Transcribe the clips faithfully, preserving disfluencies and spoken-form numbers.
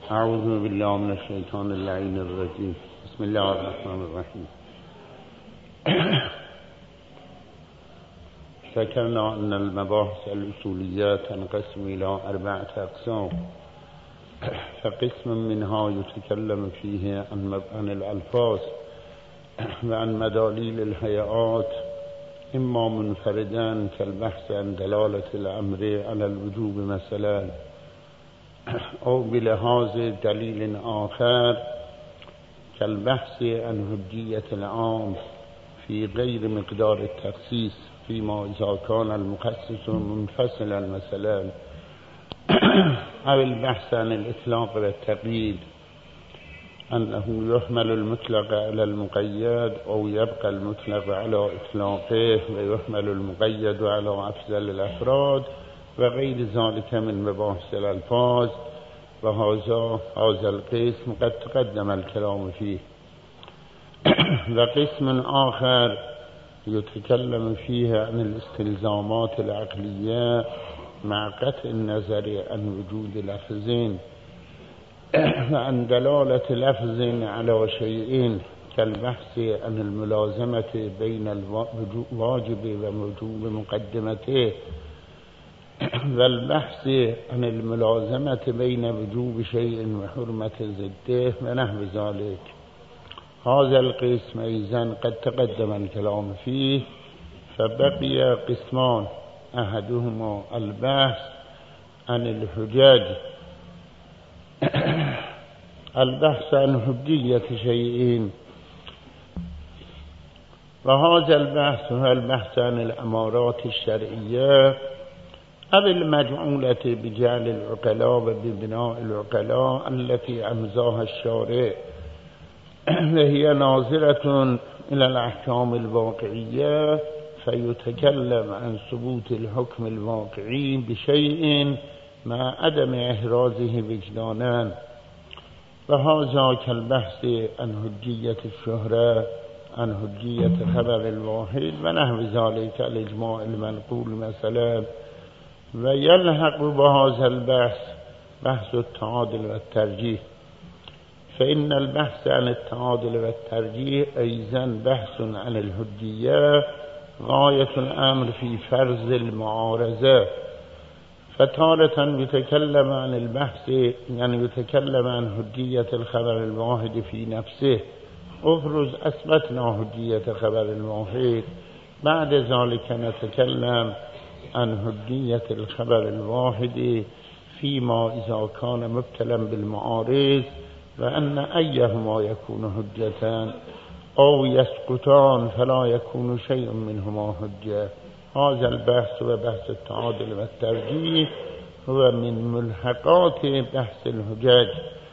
اعوذ بالله من الشیطان اللعین الرجیم. بسم الله الرحمن الرحیم. ذكرنا أن المباحث الأصولية تنقسم إلى أربعة أقسام، فقسم منها يتكلم فيه عن الألفاظ وعن مداليل الهيئات، إما منفردا كالبحث عن دلالة الأمر على الوجوب مثلا، أو بلحاظ دليل آخر كالبحث عن حجية العام في غير مقدار التخصيص فيما إذا كان المخصص منفصلا مثلا، أو البحث عن الإطلاق والتقييد، أنه يحمل المطلق على المقيد أو يبقى المطلق على إطلاقه ويحمل المقيد على أفضل الأفراد وغير ذلك من مباحث الألفاظ. وهذا هذا القسم قد تقدم الكلام فيه. وقسم آخر يتكلم فيه عن الاستلزامات العقلية مع قطع النظر عن وجود لفظين وعن دلالة لفظ على شيئين، كالبحث عن الملازمة بين الواجب ووجوب مقدمته، والبحث عن الملازمة بين وجوب شيء وحرمة ضده ونحو ذلك. هذا القسم أيضا قد تقدم الكلام فيه، فبقي قسمان، أحدهما البحث عن الحجج، البحث عن حجية شيئين، وهذا البحث هو البحث عن الأمارات الشرعية أو المجعولة بجعل العقلاء وببناء العقلاء التي أمزاها الشارع، وهي ناظرة إلى الأحكام الواقعية، فيتكلم عن ثبوت الحكم الواقعي بشيء مع عدم إحرازه وجدانا. وهذا كالبحث عن حجية الشهرة، عن حجية خبر الواحد ونحو ذلك، الإجماع المنقول مثلا. ويلحق بهذا البحث بحث التعادل والترجيح، فإن البحث عن التعادل والترجيح أيضا بحث عن الحجية، غاية الأمر في فرض المعارضة. فتارة يتكلم عن البحث، يعني يتكلم عن حجية الخبر الواحد في نفسه، افرض أثبتنا حجية خبر الواحد، بعد ذلك نتكلم عن حجية الخبر الواحد فيما إذا كان مبتلا بالمعارض، وأن أيهما يكون حجة أو يسقطان فلا يكون شيء منهما حجة. هذا البحث وبحث التعادل والترجيح هو من ملحقات بحث الحجج.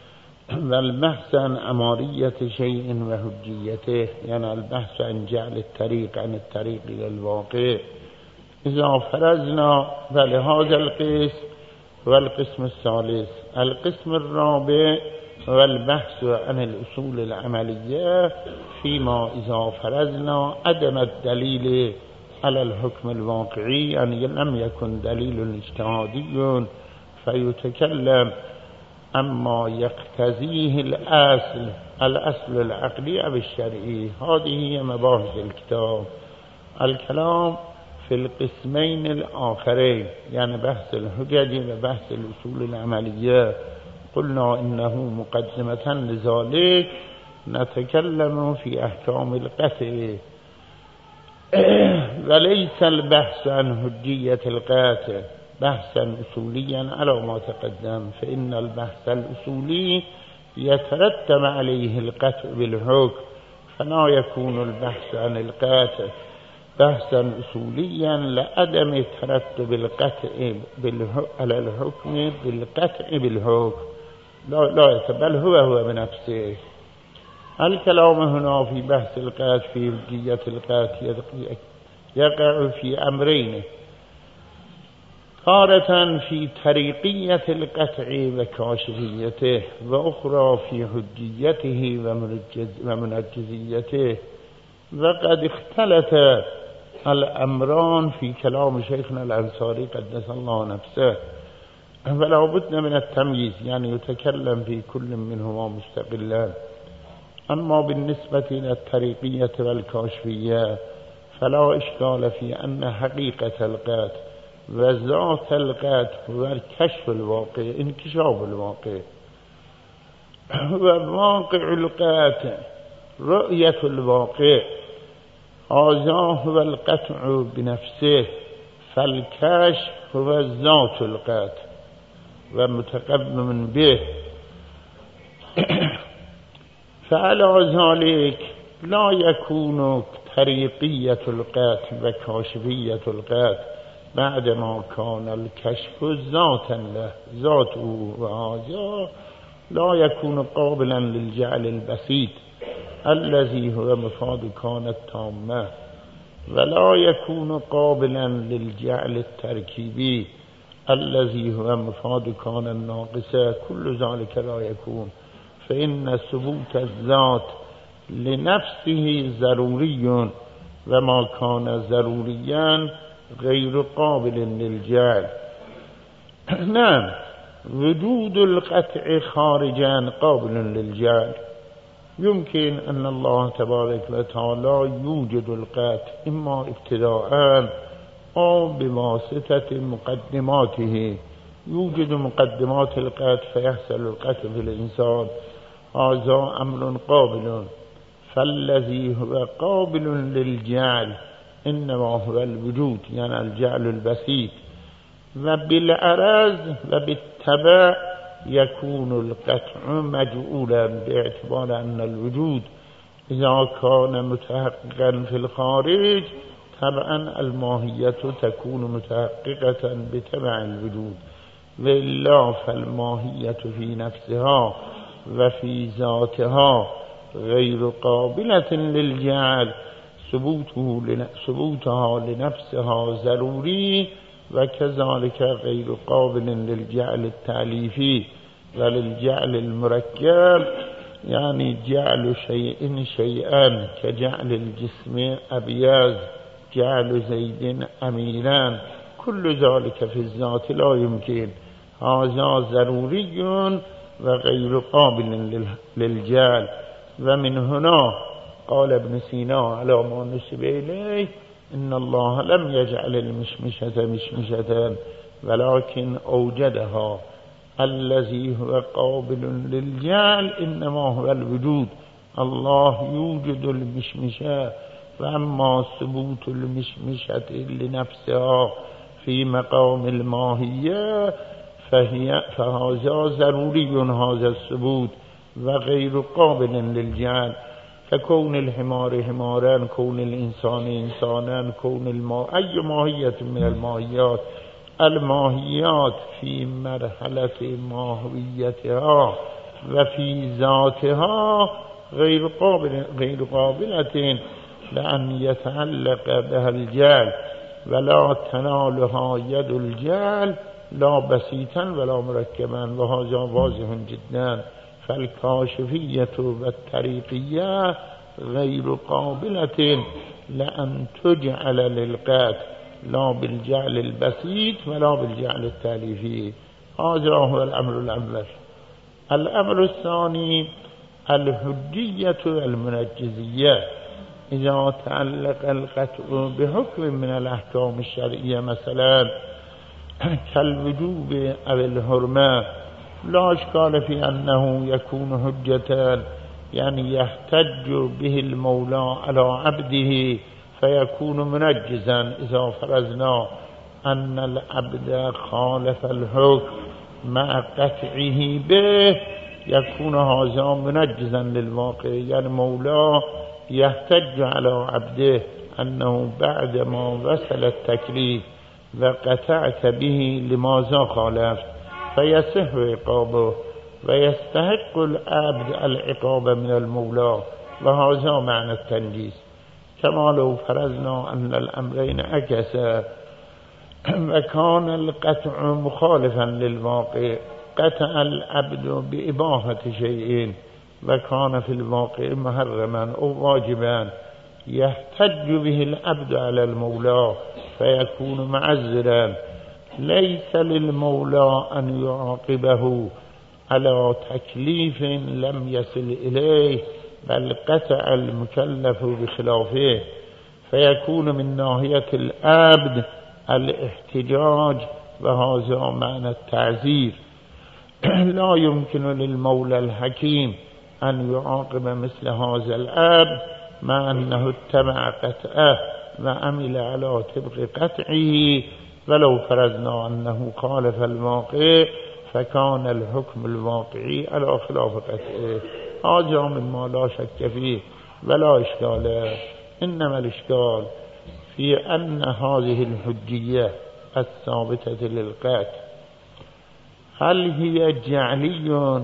والبحث عن أمارية شيء وحجيته، يعني البحث عن جعل الطريق عن الطريق إلى الواقع. إذا فرزنا فلهذا القسم والقسم الثالث. القسم الرابع هو البحث عن الأصول العملية فيما إذا فرزنا عدم الدليل على الحكم الواقعي، يعني لم يكن دليل اجتهادي، فيتكلم أما يقتضيه الأصل الأصل العقلي أو الشرعي. هذه هي مباحث الكتاب. الكلام في القسمين الآخرين، يعني بحث الحجج وبحث الأصول العملية، قلنا إنه مقدمة لذلك نتكلم في أحكام القطع، وليس البحث عن حجية القطع بحثا أصوليا على ما تقدم، فإن البحث الأصولي يترتب عليه القطع بالحكم، فلا يكون البحث عن القطع بحثا أصوليا لعدم ترتب القطع على الحكم بالقطع بالحكم، لا لا بل هو هو بنفسه. الكلام هنا في بحث القطع في حجية القطع يقع في أمرين: تارة في طريقية القطع وكاشفيته، وأخرى في حجيته ومنجزيته. وقد اختلف الأمران في كلام شيخنا الأنصاري قدس الله نفسه، فلا بد من التمييز، يعني يتكلم في كل منهما مستقلا. أما بالنسبة إلى الطريقية والكاشفية فلا إشكال في أن حقيقة القات وذات القات هو الكشف الواقع، انكشاف الواقع، وواقع القات رؤية الواقع، هذا هو القطع بنفسه، فالكشف هو ذات القات ومتقدم به. فعلى ذلك لا يكون طريقية القات وكاشفية القات بعدما كان الكشف ذاتا له، ذاته، وهذا لا يكون قابلا للجعل البسيط الذي هو مفاد كان التامة، ولا يكون قابلا للجعل التركيبي الذي هو مفاد كان الناقصة، كل ذلك لا يكون. فإن ثبوت الذات لنفسه ضروري، وما كان ضروريا غير قابل للجعل. نعم، وجود القطع خارجا قابل للجعل، يمكن أن الله تبارك وتعالى يوجد القطع إما ابتداء أو بواسطة مقدماته، يوجد مقدمات القطع فيحصل القطع في الإنسان، هذا أمر قابل. فالذي هو قابل للجعل إنما هو الوجود، يعني الجعل البسيط، وبالعرض وبالتبع يكون القطع مجعولا، باعتبار أن الوجود إذا كان متحققا في الخارج طبعا الماهية تكون متحققة بتبع الوجود، وإلا فالماهية في نفسها وفي ذاتها غير قابلة للجعل، ثبوته ثبوتها لنفسها ضروري، وكذلك غير قابل للجعل التأليفي وللجعل المركب، يعني جعل شيء شيئا كجعل الجسم أبيض، جعل زيد أميرا، كل ذلك في الذات لا يمكن، هذا ضروري وغير قابل للجعل. ومن هنا قال ابن سينا على ما نسب إليه إن الله لم يجعل المشمشة مشمشة ولكن أوجدها، الذي هو قابل للجعل إنما هو الوجود، الله يوجد المشمشة، وأما ثبوت المشمشة لنفسها في مقام الماهية فهي فهذا ضروري هذا الثبوت وغير قابل للجعل، ككون الحمار حمارا، كون الإنسان إنسانا، كون الماء أي ماهية من الماهيات، الماهيات في مرحلة ماهويتها وفي ذاتها غير قابل غير قابلة لأن يتعلق بها الجعل، ولا تنالها يد الجعل لا بسيطا ولا مركبا، وهذا واضح جدا. فالكاشفية والطريقية غير قابلة لأن تجعل للقات، لا بالجعل البسيط ولا بالجعل التأليفي، هذا هو الأمر الأول. الأمر الثاني الحجية المنجزية، إذا تعلق القطع بحكم من الأحكام الشرعية مثلا كالوجوب أو الحرمة لا إشكال في أنه يكون حجة، يعني يحتج به المولى على عبده فيكون منجزا. إذا فرضنا أن العبد خالف الحكم مع قطعه به يكون هذا منجزا للواقع، يعني مولاه يحتج على عبده أنه بعدما وصل التكليف وقطعت به لماذا خالفت، فيصح عقابه ويستحق العبد العقاب من المولى، وهذا معنى التنجيز. كما لو فرضنا أن الأمرين عكسا وكان القطع مخالفا للواقع، قطع العبد بإباحة شيء وكان في الواقع محرما أو واجبا، يحتج به العبد على المولى فيكون معذرا، ليس للمولى أن يعاقبه على تكليف لم يصل إليه، بل قطع المكلف بخلافه، فيكون من ناحية العبد الاحتجاج، وهذا معنى التعزير. لا يمكن للمولى الحكيم أن يعاقب مثل هذا العبد مع أنه اتبع قطعه وعمل على طبق قطعه، ولو فرضنا أنه خالف الواقع فكان الحكم الواقعي على خلاف قطعه. هذا مما لا شك فيه ولا إشكال، إنما الإشكال في أن هذه الحجية الثابتة للقطع هل هي جعلي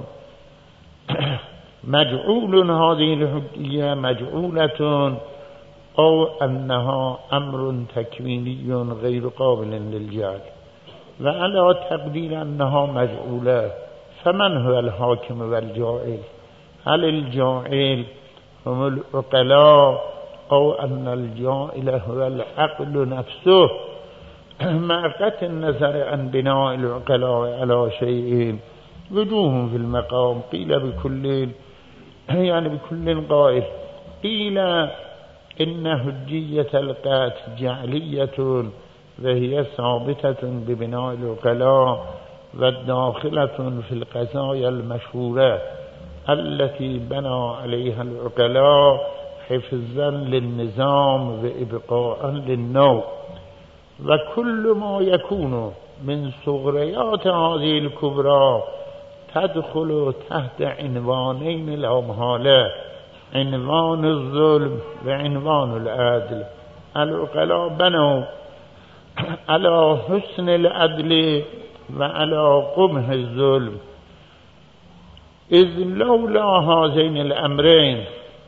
مجعول، هذه الحجية مجعولة، أو أنها أمر تكويني غير قابل للجعل؟ وعلى تقدير أنها مجعولة، فمن هو الحاكم والجاعل؟ هل الجاعل هم العقلاء، أو أن الجاعل هو العقل نفسه؟ مع قطع النظر عن بناء العقلاء على شيء وجوه في المقام، قيل بكل يعني بكل قائل، قيل إن حجية القطع جعلية وهي ثابتة ببناء العقلاء، والداخلة في القضايا المشهورة التي بنى عليها العقلاء حفظا للنظام وإبقاء للنوع. وكل ما يكون من صغريات هذه الكبرى تدخل تحت عنوانين لا محالة، عنوان الظلم وعنوان العدل. العقلاء بنوا على حسن العدل وعلى قبح الظلم، إذ لولا هذين الأمرين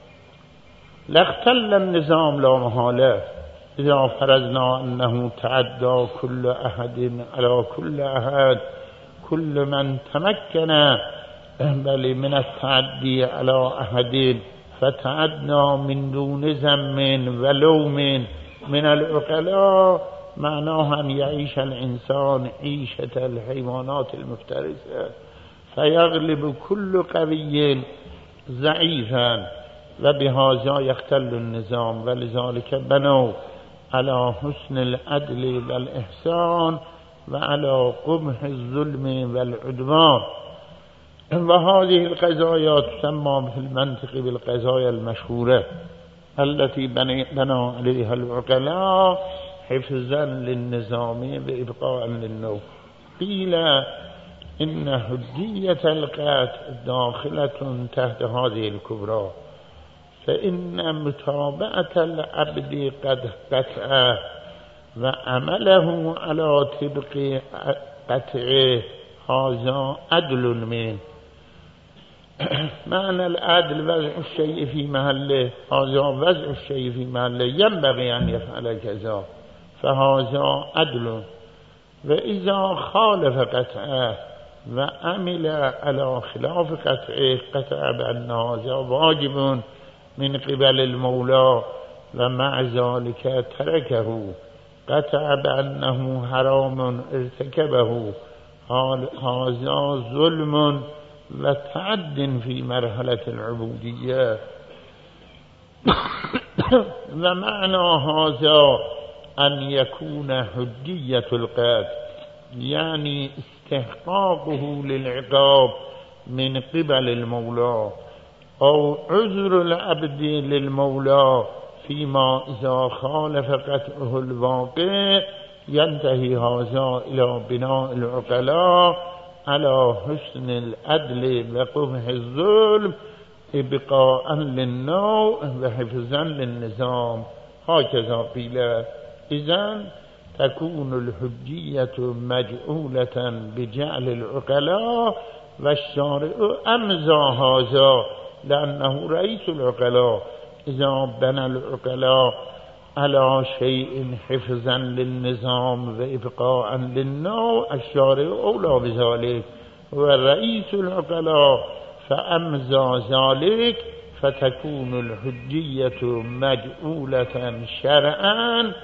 لاختل النظام لا محالة. إذا فرضنا أنه تعدى كل أحد على كل أحد، كل من تمكن بل من التعدي على أحد فتعدى من دون ذم ولوم من العقلاء، معناه أن يعيش الإنسان عيشة الحيوانات المفترسة، فيغلب كل قوي ضعيفا، وبهذا يختل النظام. ولذلك بنوا على حسن العدل والإحسان وعلى قبح الظلم والعدوان. وهذه القضايا تسمى في المنطق بالقضايا المشهورة التي بنى عليها العقلاء حفظا للنظام وإبقاء للنوع. قيل إن حجية القطع داخلة تحت هذه الكبرى، فإن متابعة العبد قد قطعه وعمله على طبق قطعه هذا عدل منه. معنى العدل وضع الشيء في محله، هذا وضع الشيء في محله، ينبغي أن يفعل كذا، فهذا عدل. وإذا خالف قطعه وعمل على خلاف قطعه قطع بأن هذا واجب من قبل المولى، ومع ذلك تركه قطع بأنه حرام ارتكبه، هذا ظلم وتعد في مرحلة العبودية. ومعنى هذا أن يكون حجية القطع يعني استحقاقه للعقاب من قبل المولى، أو عذر العبد للمولى فيما إذا خالف قطعه الواقع، ينتهي هذا إلى بناء العقلاء على حسن العدل وقبح الظلم إبقاء للنوع وحفظا للنظام. هكذا قيل. إذن تكون الحجية مجعولة بجعل العقلاء، والشارع أمضى هذا لأنه رئيس العقلاء. إذا بنى العقلاء على شيء حفظا للنظام وإبقاء للنوع، الشارع أولى بذلك، ورئيس العقلاء فأمضى ذلك، فتكون الحجية مجعولة شرعا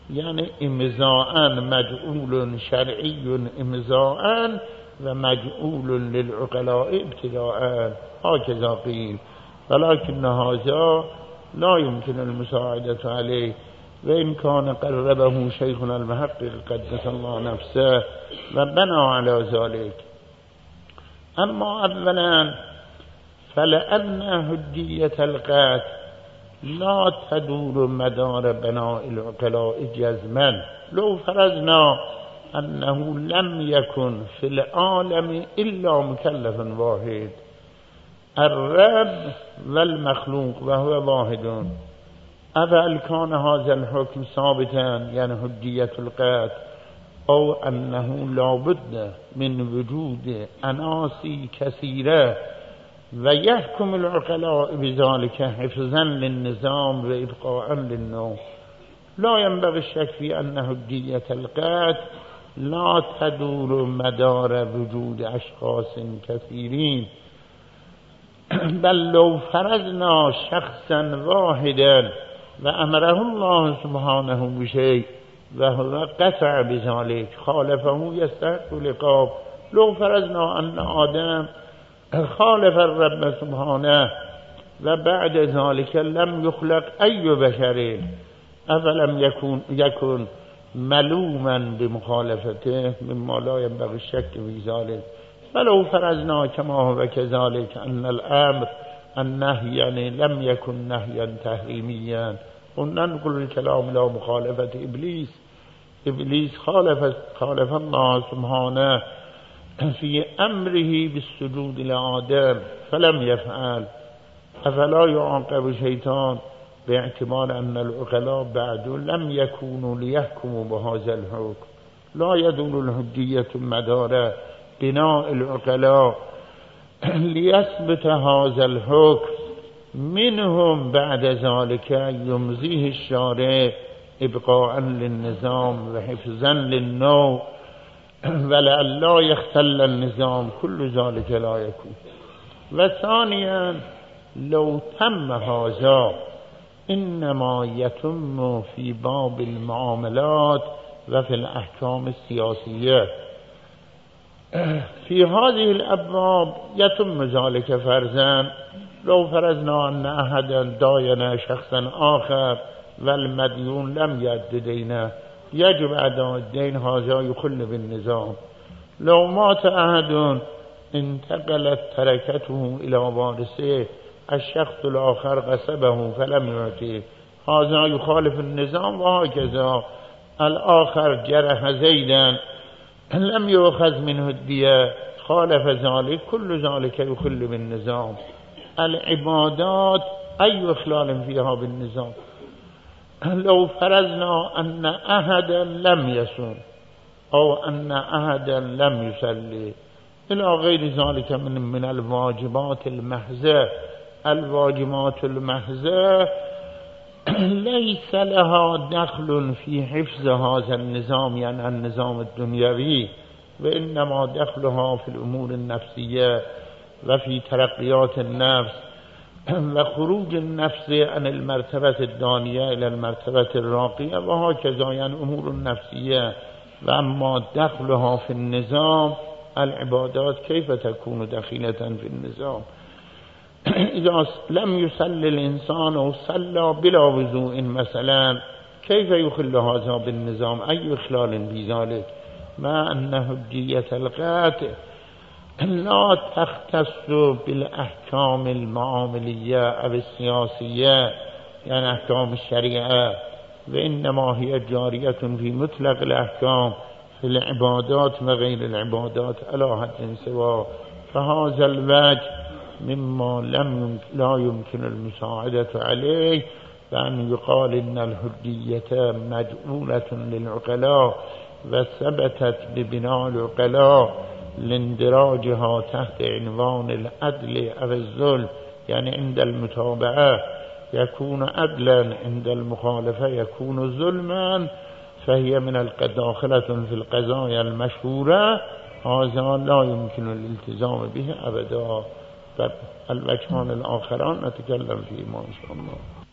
يعني امضاء مجعول شرعي امضاء ومجعول للعقلاء ابتداء، هكذا قيل. ولكن هذا لا يمكن المساعدة عليه، وإن كان قربه شيخنا المحقق قدس الله نفسه وبنى على ذلك. أما أولا فلأن هدية القتل لا تدور مدار بناء العقلاء جزما، لو فرضنا أنه لم يكن في العالم إلا مكلف واحد، الرب والمخلوق وهو واحد، أفهل كان هذا الحكم ثابتا يعني هدية القتل، أو أنه لا بد من وجود أناس كثيرة ويحكم العقلاء بذلك حفظا للنظام وإبقاء للنوم؟ لا ينبغي الشك في أن هدية القتل لا تدور مدار وجود أشخاص كثيرين، بل لو فرضنا شخصا واحدا وأمره الله سبحانه بشيء وهو قطع بذلك خالفه يستحق العقاب. لو فرضنا أن آدم خالف الرب سبحانه وبعد ذلك لم يخلق أي بشر، أفلم يكون يكون ملوما بمخالفته مما لا ينبغي الشك في ذلك؟ فلو فرضنا كما هو كذلك أن الأمر النهي يعني لم يكن نهيا تحريميا، وننقل الكلام إلى مخالفة إبليس. إبليس خالف خالف الله سبحانه في أمره بالسجود لآدم فلم يفعل، أفلا يعاقب الشيطان باعتبار أن العقلاء بعد لم يكونوا ليحكموا بهذا الحكم؟ لا يدل الهدية مدار بناء العقلاء ليثبت هذا الحكم منهم بعد ذلك يمضيه الشارع إبقاء للنظام وحفظا للنوع، ولئلا يختل النظام، كل ذلك لا يكون. وثانيا لو تم هذا إنما يتم في باب المعاملات وفي الأحكام السياسية. في هذه الأبواب يتم ذلك فرضا. لو فرضنا أن أحدا داين شخصا آخر والمديون لم يؤد دينه يجب أداء الدين، هذا يخل بالنظام. لو مات أحد انتقلت تركته إلى وارثه، الشخص الآخر غصبه فلم يعطيه، هذا يخالف النظام. وهكذا الآخر جرح زيدا لم يؤخذ منه الدية، خالف ذلك، كل ذلك يخل بالنظام. العبادات أي إخلال فيها بالنظام؟ لو فرضنا أن أحدا لم يصوم أو أن أحدا لم يصلي إلى غير ذلك من من الواجبات المحضة، الواجبات المحضة ليس لها دخل في حفظ هذا النظام يعني النظام الدنيوي، وإنما دخلها في الأمور النفسية وفي ترقيات النفس وخروج النفس عن المرتبة الدانية إلى المرتبة الراقية، وهكذا يعني أمور النفسية. وأما دخلها في النظام العبادات كيف تكون دخيلة في النظام؟ إذا لم يصلي الإنسان أو صلى بلا وضوء مثلا كيف يخل هذا بالنظام؟ أي إخلال في ذلك؟ ما أن هدية القتل لا تختص بالأحكام المعاملية أو السياسية يعني أحكام الشريعة، وإنما هي جارية في مطلق الأحكام في العبادات وغير العبادات على حد سواء. فهذا الوجه مما لم لا يمكن المساعدة عليه، بأن يقال إن الهدية مجعولة للعقلاء وثبتت ببناء العقلاء لاندراجها تحت عنوان العدل أو الظلم، يعني عند المتابعة يكون عدلا، عند المخالفة يكون ظلما، فهي من الداخلة في القضايا المشهورة. هذا لا يمكن الالتزام به أبدا. الوجهان الآخران نتكلم فيهما إن شاء الله.